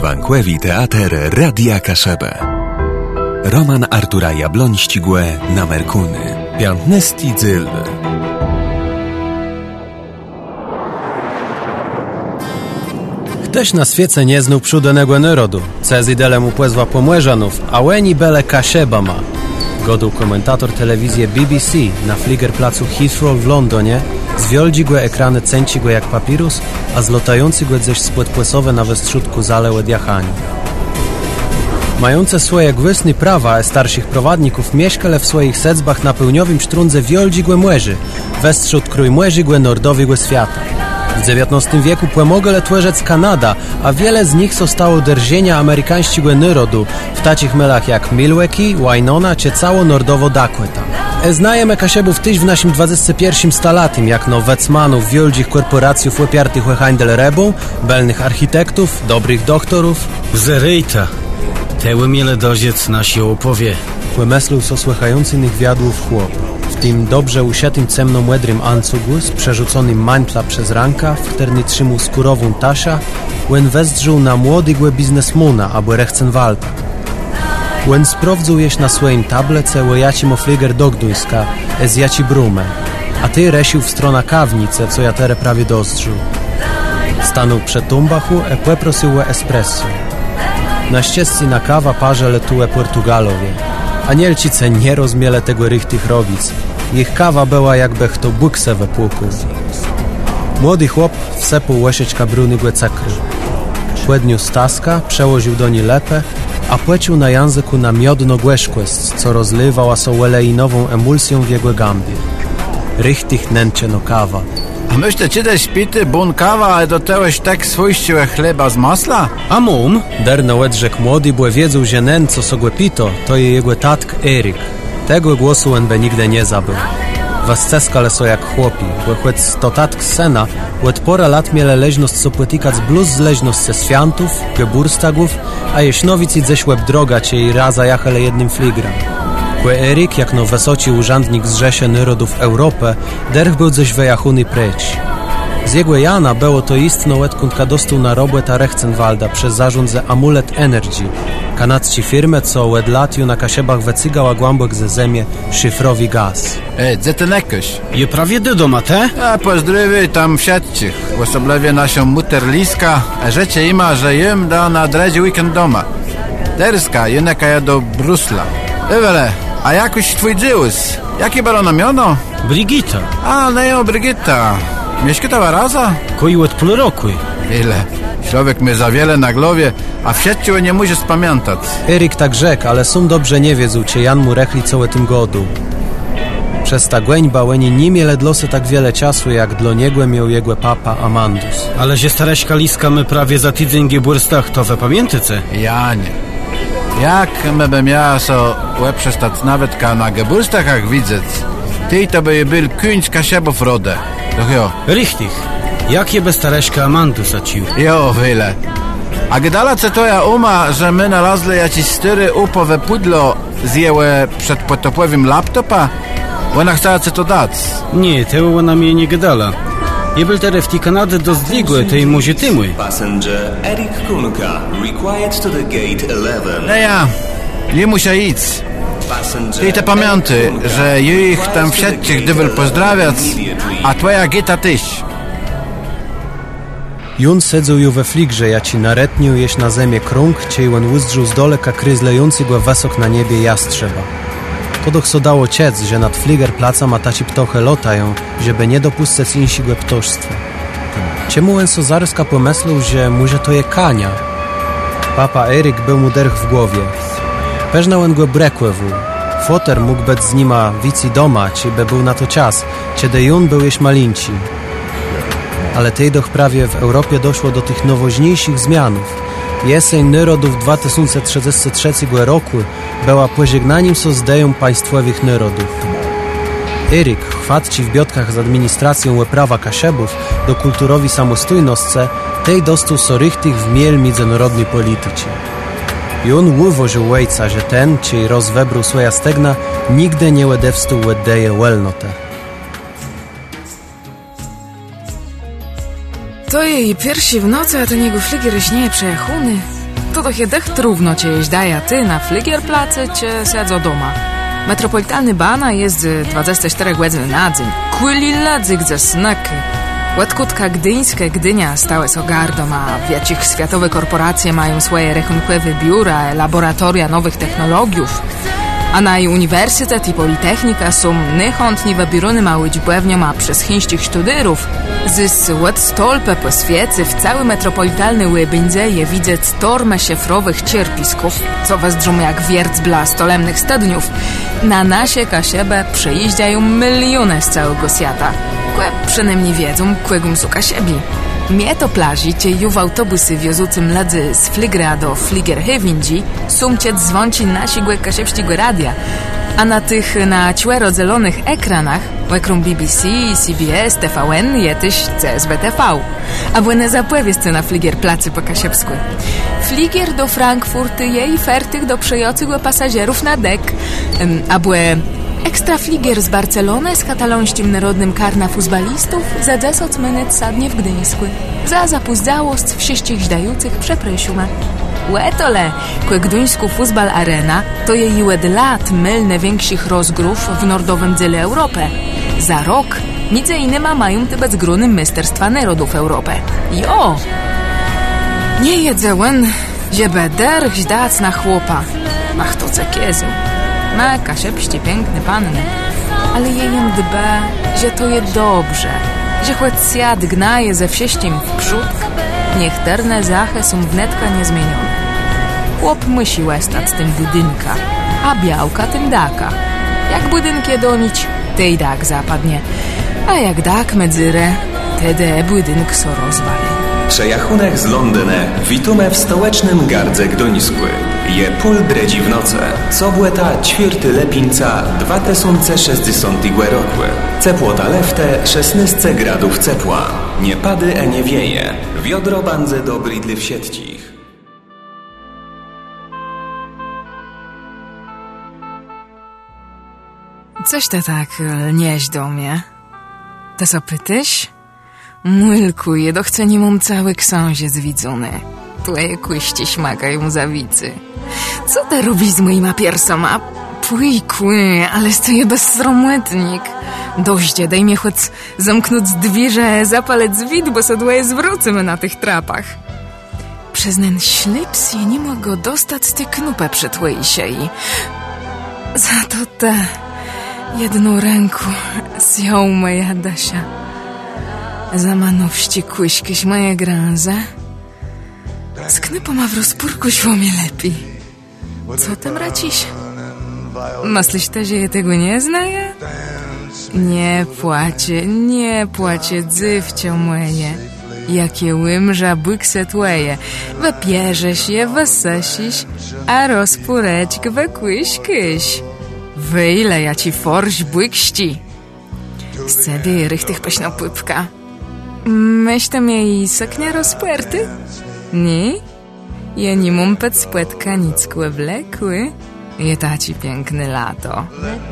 Zwankłewi teater Radia Kaszebę. Roman Artura Jabloń-Ścigłe na Merkuny. Piętnasty dzień. Ktoś na świece nie znał pszudenego narodu. Cezidele mu płezła pomłeżanów, a łeni bele Kaszeba ma. Goduł komentator telewizji BBC na Fliegerplacu Heathrow w Londonie, zwioldzigłe ekrany cęcigłe jak papirus, a zlotającygłe ześ spłetpłesowe na westrzutku zalełe diachani. Mające swoje gwysny prawa starszych prowadników mieszkale w swoich sedzbach na pełniowym sztrundze wioldzigłe młeży, westrzut krój młeżigłe nordowigłe świata. W XIX wieku płemogele tłerzec Kanada, a wiele z nich zostało derzienia amerykańścigłe nyrodu w tacich melach jak Milwaukee, Winona czy cało nordowo Dakota. Znajemy Kaszebów tyś w naszym XXI stalatym, jak no wecmanów wioldzich korporacjów łypiartych handel rebą, belnych architektów, dobrych doktorów. Zerejta, teły miele doziec nasi opowie. Płemesluł so słychających wiadłów chłop. W tym dobrze usiatym cemno-młedrym ancugu z przerzuconym mańtla przez ranka, w którym trzymał skórową tasza, łen wezдрzył na młodygłe biznesmuna, aby Rechcenwalda. Łen sprawdzał jeś na swoim tablece, łojaci mo fliger do Gduńska, jaci brumę, a ty resił w strona kawnice, co ja tere prawie dostrzył. Stanął przed tumbachu, prosił espresso. Na ścieżce na kawa parze letułe Portugalowie. Anielcice nie rozmiele tego rychtych rowic. Ich kawa była jakby kto bukse we płuku. Młody chłop wsepł łesieczka brunygłe cekry. Płedniu staska, przełożył do niej lepę, a płecił na języku na miodno-głeszquest, co rozlywała so weleinową emulsją w jego gambie. Rychtych nęcie no kawa. A myślę, czy też pity bun kawa, ale do tegoś tak swójściłe chleba z masla? A mum? Derno łedrzek młody, bo wiedzą, że nen, co sogłe pito, to je jego tatk Eryk. Tego głosu NB nigdy nie zabył. Was ceskale so jak chłopi, bo chłec to tatk sena, łed pora lat miele leźność so płetikac bluz z leźność ze swiantów, geburstagów, a jeśnowic i ześ łeb droga cie i raza jachele jednym fligram. Kłe Eryk, jak no wesoci urzędnik z Rzeszy Narodów Europy, derch był ześ wejachuny precz. Z jego Jana było to istno łedkuntka dostał na robę ta Rechcenwalda przez zarząd ze Amulet Energy, kanadzci firmę, co łed latiu na Kaszebach wecygała głębok ze zemie szyfrowy gaz. Gdzie ten jakoś? Je prawie do doma, te? A pozdrowy tam wsiadcich, osoblewie naszą muterliska, a rzecie ima, że jem da na dredzie weekend doma. Derska, jeneka ja do Brusla. Ewele, a jakoś twój dżyłys? Jakie było namiono? Brigita. A, no Brigita. Mieszkała raza? Koi od pół roku. Ile? Człowiek mnie za wiele na głowie, a w sieciu nie musi spamiętać. Eryk tak rzekł, ale sum dobrze nie wiedzą, cie Jan mu rechli całe tym godu. Przez ta głęba łeni nie miele dlosy tak wiele czasu, jak dla niego miał jego papa Amandus. Ale że stareśka liska my prawie za tydzień geburstach, to we pamiętyce? Ja nie. Jak my by miała so łeb przestać nawet ka na geburstachach widzieć, ty to by był künc Kaszebów rodę. Doch jo. Richtig. Jak je bez stareśka Amandu zacił? Jo, wyle. A gdala co to ja że my znalazli jakiś styry upowe pudlo zjęłe przed potopłowym laptopa? Ona chciała co to dać? Nie, tego ona mnie nie gadala. Je był teraz w tej Kanady do zdwigłe, tej może tymuj. Passenger Erik Kunka required to the gate 11. No ja, nie musia iść. I te pamięty, że ich tam wsiadcie, gdy will pozdrawiać, a twoja gita tyś. Jun sedzał ju we fligrze, jaci naretnił jeś na zemie krąg, ciejłen uzdrzył z doleka kryzlejący go wesok na niebie jastrzeba. To doch so dało ciec, że nad Fliegerplaca mataci ptoche lotają, żeby nie dopuszczać insigłe ptożstwa. Czemu on so zaryska pomyślał, że może to je kania? Papa Eryk był mu derch w głowie. Peżnał on go brekłewu. Foter mógł być z nima wici doma, by był na to czas, kiedy Jun był jeś malinci. Ale tej doch prawie w Europie doszło do tych nowoźniejszych zmianów. Jesień narodów 2033 roku była pożegnaniem so z deją państwowych narodów. Eryk, chwatci w biotkach z administracją łeprawa Kaszebów do kulturowi samostójności, tej dostał so rychtych w miel międzynarodnej polityce. Jun uwożył łejca, że ten, czy rozwebrał swoja stegna, nigdy nie łedewstał łedeje welnote. To jej piersi w nocy, a ten jego fligier śnieje przejachuny. To doch jedech trudno cię jeźdaja ty na Fliegerplacy cię sedzą doma. Metropolitalny bana jest 24 godziny na dzień. Kulilla dzygdze snaky. Łatkutka gdyńskie Gdynia stałe z ogardą, a wiecich światowe korporacje mają swoje rachunkowe biura, laboratoria nowych technologiów. A na uniwersytet i politechnika są niechętni wybierane małe dziubewniom, a przez chińskich studyrów z ład stolpe po świecy w cały metropolitalny łebędze je widzę stormę siefrowych cierpisków, co was drzą jak wierc bla stolemnych stadniów. Na nasie kasiebę przejeździają miliony z całego świata. Kłe przynajmniej wiedzą, kłegum suka siebie. Mnie to plaży, cie w autobusy wiozucym ladzy z Fligra do Fliegerhewindzi sumciec dzwonci nasi kasiewściego radia, a na tych na ćłero-zelonych ekranach łekrum BBC, CBS, TVN, jetyś CSBTV, a błędne zapłewie na Fliegerplacy po kasiewsku. Fliger do Frankfurty jej fertych do przejocych pasażerów na dek, a błe ekstra fliger z Barcelony z katalońskim narodnym karna fuzbalistów za 10 minut sadnie w Gdyńsku. Za zapuzdałość wszystkich żdających przeprosiła. Łetole, kwe gdyńsku fuzbal arena to jej łed lat mylne większych rozgrów w nordowym dziele Europy. Za rok między innymi mają tybec gruny Misterstwa Narodów Europy. Jo! Nie jedzełen, że beder żdac na chłopa. Ach to ce kiezu. Ma kasiepście piękny panny, ale jejem dbe, że to je dobrze, że choć siad gnaje ze wsieściem w przód, niech terne zachy są wnetka niezmienione. Chłop musi łestać z tym budynka, a białka tym daka. Jak budynkie donić, tej dak zapadnie, a jak dak medzyrę, tedy budynk so rozwali. Przejachunek z Londyne witume w stołecznym gardze Gdońsku. Je pól dredzi w noce, co błeta ćwirty lepińca 2060 roku. Ceplota lefte 16 gradów cepła. Nie pady nie wieje. Wiodro bandze do bridly w sietcich. Coś to tak nieś do mnie. To co pytyś? Mulkuję, do chce nimum cały książę widzony. Twoje kuście śmagają zawicy. Co ty robisz z moimi piersoma? Pujkły, ale stoję bezsromotnik. Doździe, daj mi choć zamknąć drzwi, zapaleć zwit, bo sadłaje zwrócimy na tych trapach. Przez ten ślips ja nie mogę dostać z tej knupę przy twojej siei. Za to te jedną ręką zjął moja Dasia. Zamanówści kuśkyś moje grąże. Z knupą ma w rozpórku szło mi lepiej. Co tam raciś? Myślisz też, że ja tego nie znaję? Nie płacie, dzywcie moje. Jakie łymża bykse twoje. Wypierzesz je, wysesisz, a rozpóreczk wykłyśkyś. Wyjle ja ci forś bykści. Z cedy rychtych peśno pypka. Myślę jej soknia rozpłerty? Nie? Ja nie mam pod spłetka nic wlekły. Je taci piękne lato.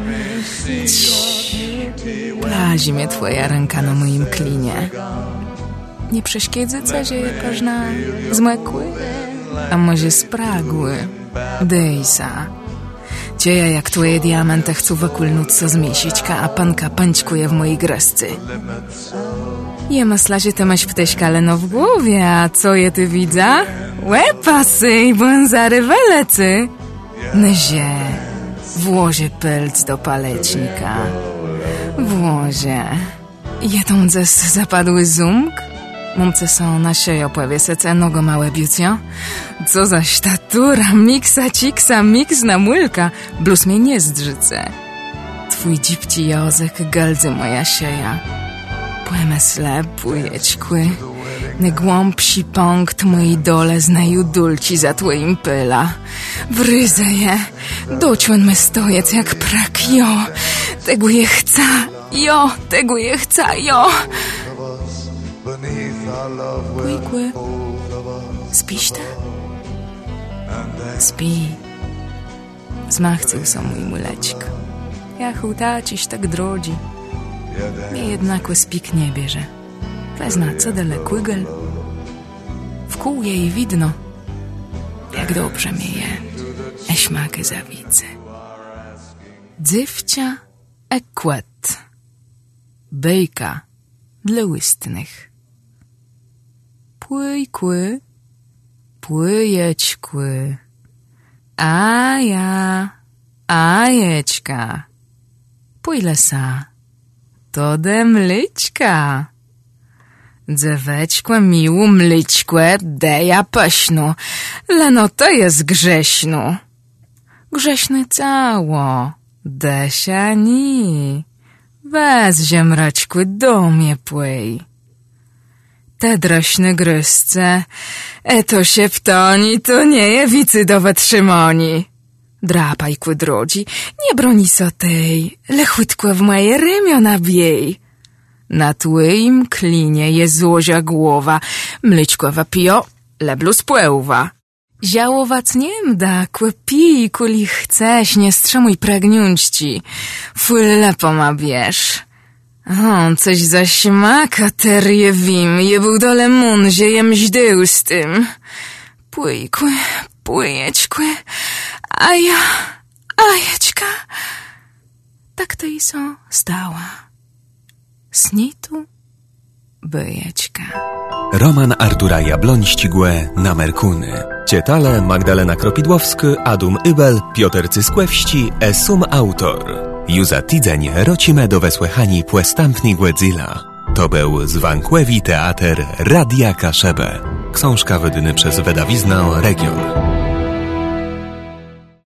Plazi mnie twoja ręka na moim klinie. Nie przeszkiedzy co, że je każna zmekły? A może spragły? Dejsa. Cieja jak twoje diamenty chcą wykulnąć co zmiesićka, a panka pańczkuje w mojej grescy. Je myśla, że ty masz pteśka no w głowie, a co je ty widza? Łepasy i błęzary welecy. Nyzie, włozie pelc do palecznika. Włozie. Jedąc zapadły zumk? Mumce są na sieje opławie sece nogo małe biucio. Co za statura, miksa ciksa, miks na mulka, blus mnie nie zdrzyce. Twój dzipci jozek, galdzy moja sieja. Płemesle, pujeczkły, ne głąbsi punkt mojej dole znaju dulci za twoim pyla. Wryzę je, doćłon me stojec jak prak, jo, tego je chca, jo, tego je chca, jo. Pujkły, spisz te? Spi. Zmachcył są mój muleczk. Ja chłtaciś tak drodzi. Mnie jednakły spik nie bierze. Wezna co dalekłygel. W kół jej widno. tak dobrze mi je. Eśmaky zawicy. Dzywcia kłet. Bejka dla łystnych. Płyjkły, płyjećkły. A ja, a jećka. Płyjlesa, to de mlićka. Dzeweczkłe miłu mlićkłe, deja peśnu, leno to jest grześnu. Grześny cało, desia ni. Bez ziemraćkły do mnie płyj. Te drośne gryzce, to się ptoni, to nie je wicydowe trzymoni. Drapajkły drodzi, nie broni so tej, lechłytkłe w moje rymiona biej. Na tłyim klinie je złozia głowa, mlićkłewa pio, leblu spłełwa. Ziałowac niemda, kłe pij, kuli chcesz, nie strzemuj pragniunści. Fulle ma bierz. Coś za śmaka terje wim, je był dole munzie, jem źdył z tym. Płyjkły, płyjećkły, a ja, a jećka. Tak to i so stała. Snitu byjećka. Roman Artura Jabloń-Śtigłe na Merkuny. Cietale Magdalena Kropidłowsky, Adum Ybel, Piotr Cyskłewści, sum autor. Juza tidzeń rocime do wesłechani płestampni Głedzilla. To był Zwankłewi Teater Radia Kaszebę. Książka wydyny przez wydawiznę Region.